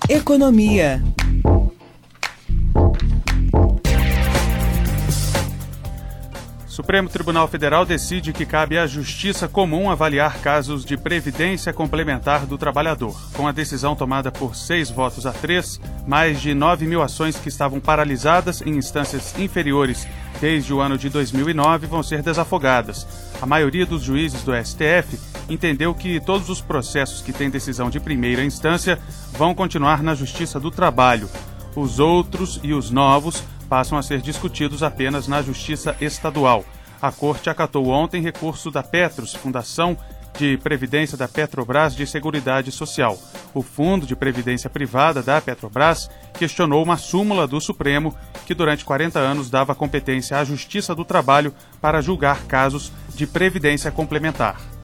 Economia. Supremo Tribunal Federal decide que cabe à Justiça Comum avaliar casos de previdência complementar do trabalhador. Com a decisão tomada por 6 votos a 3, mais de 9 mil ações que estavam paralisadas em instâncias inferiores desde o ano de 2009 vão ser desafogadas. A maioria dos juízes do STF entendeu que todos os processos que têm decisão de primeira instância vão continuar na Justiça do Trabalho. Os outros e os novos passam a ser discutidos apenas na Justiça Estadual. A Corte acatou ontem recurso da Petros, Fundação de Previdência da Petrobras de Seguridade Social. O Fundo de Previdência Privada da Petrobras questionou uma súmula do Supremo que durante 40 anos dava competência à Justiça do Trabalho para julgar casos de previdência complementar.